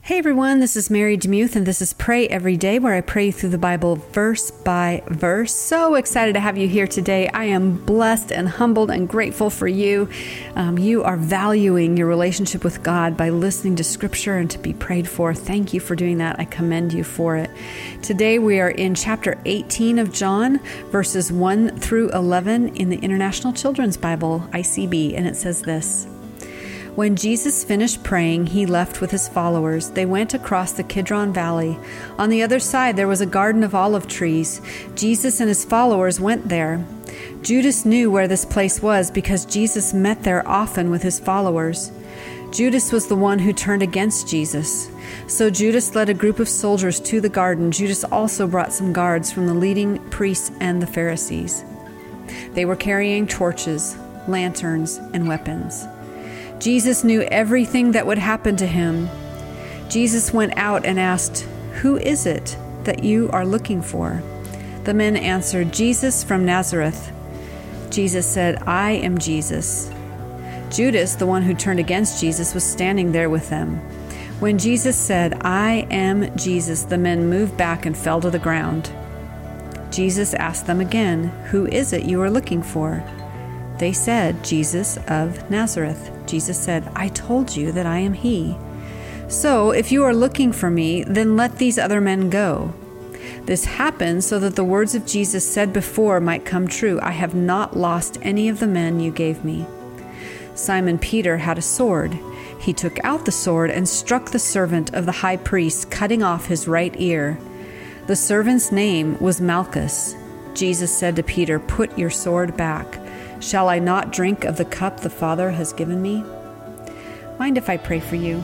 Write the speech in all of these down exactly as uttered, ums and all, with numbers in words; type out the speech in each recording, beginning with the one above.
Hey everyone, this is Mary Demuth, and this is Pray Every Day, where I pray through the Bible verse by verse. So excited to have you here today. I am blessed and humbled and grateful for you. Um, you are valuing your relationship with God by listening to Scripture and to be prayed for. Thank you for doing that. I commend you for it. Today we are in chapter eighteen of John, verses one through eleven in the International Children's Bible, I C B, and it says this. When Jesus finished praying, he left with his followers. They went across the Kidron Valley. On the other side, there was a garden of olive trees. Jesus and his followers went there. Judas knew where this place was because Jesus met there often with his followers. Judas was the one who turned against Jesus. So Judas led a group of soldiers to the garden. Judas also brought some guards from the leading priests and the Pharisees. They were carrying torches, lanterns, and weapons. Jesus knew everything that would happen to him. Jesus went out and asked, "Who is it that you are looking for?" The men answered, "Jesus from Nazareth." Jesus said, "I am Jesus." Judas, the one who turned against Jesus, was standing there with them. When Jesus said, "I am Jesus," the men moved back and fell to the ground. Jesus asked them again, "Who is it you are looking for?" They said, "Jesus of Nazareth." Jesus said, "I told you that I am he. So if you are looking for me, then let these other men go." This happened so that the words of Jesus said before might come true, "I have not lost any of the men you gave me." Simon Peter had a sword. He took out the sword and struck the servant of the high priest, cutting off his right ear. The servant's name was Malchus. Jesus said to Peter, "Put your sword back. Shall I not drink of the cup the Father has given me?" Mind if I pray for you?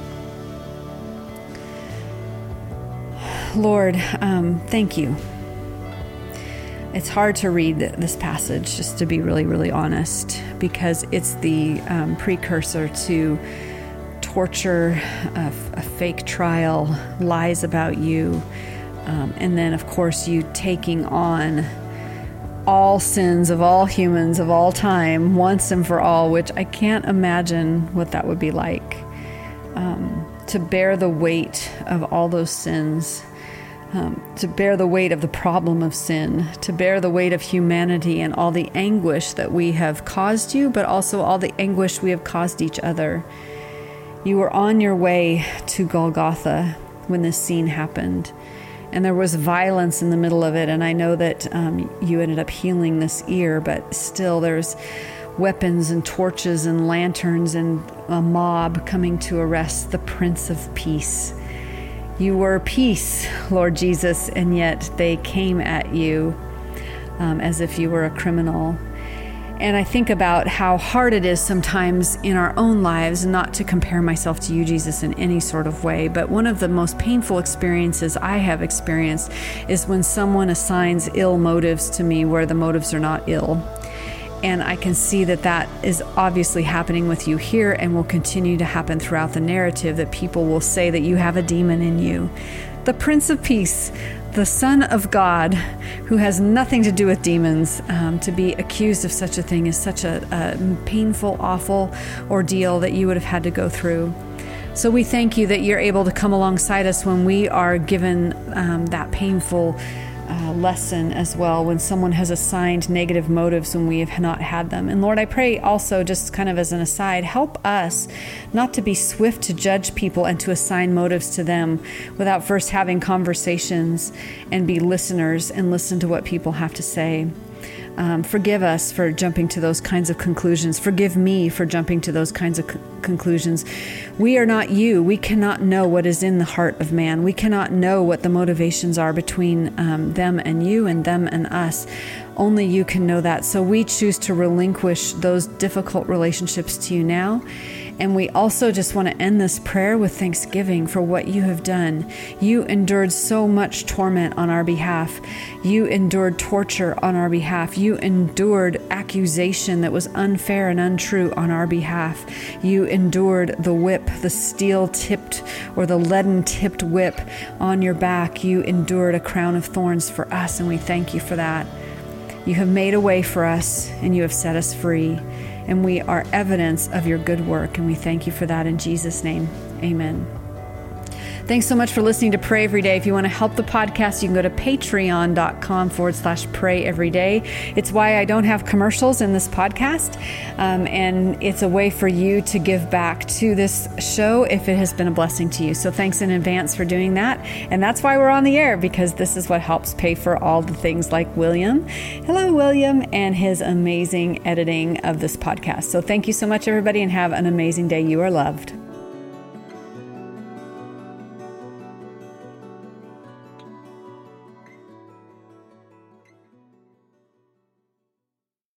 Lord, um, thank you. It's hard to read this passage, just to be really, really honest, because it's the um, precursor to torture, a, a fake trial, lies about you, um, and then, of course, you taking on all sins of all humans of all time, once and for all, which I can't imagine what that would be like. Um, to bear the weight of all those sins, um, to bear the weight of the problem of sin, to bear the weight of humanity and all the anguish that we have caused you, but also all the anguish we have caused each other. You were on your way to Golgotha when this scene happened. And there was violence in the middle of it. And I know that um, you ended up healing this ear, but still there's weapons and torches and lanterns and a mob coming to arrest the Prince of Peace. You were peace, Lord Jesus, and yet they came at you um, as if you were a criminal. And I think about how hard it is sometimes in our own lives, not to compare myself to you, Jesus, in any sort of way, but one of the most painful experiences I have experienced is when someone assigns ill motives to me where the motives are not ill. And I can see that that is obviously happening with you here and will continue to happen throughout the narrative, that people will say that you have a demon in you. The Prince of Peace, the Son of God, who has nothing to do with demons, um, to be accused of such a thing is such a, a painful, awful ordeal that you would have had to go through. So we thank you that you're able to come alongside us when we are given um, that painful uh, lesson as well, when someone has assigned negative motives when we have not had them. And Lord, I pray also, just kind of as an aside, help us not to be swift to judge people and to assign motives to them without first having conversations and be listeners and listen to what people have to say. Um, forgive us for jumping to those kinds of conclusions. Forgive me for jumping to those kinds of c- conclusions. We are not you. We cannot know what is in the heart of man. We cannot know what the motivations are between um, them and you and them and us. Only you can know that. So we choose to relinquish those difficult relationships to you now. And we also just want to end this prayer with thanksgiving for what you have done. You endured so much torment on our behalf. You endured torture on our behalf. You endured accusation that was unfair and untrue on our behalf. You endured the whip, the steel-tipped or the leaden-tipped whip on your back. You endured a crown of thorns for us, and we thank you for that. You have made a way for us, and you have set us free. And we are evidence of your good work, and we thank you for that in Jesus' name. Amen. Thanks so much for listening to Pray Every Day. If you want to help the podcast, you can go to patreon.com forward slash pray every day. It's why I don't have commercials in this podcast. Um, and it's a way for you to give back to this show if it has been a blessing to you. So thanks in advance for doing that. And that's why we're on the air, because this is what helps pay for all the things like William. Hello, William, and his amazing editing of this podcast. So thank you so much, everybody, and have an amazing day. You are loved.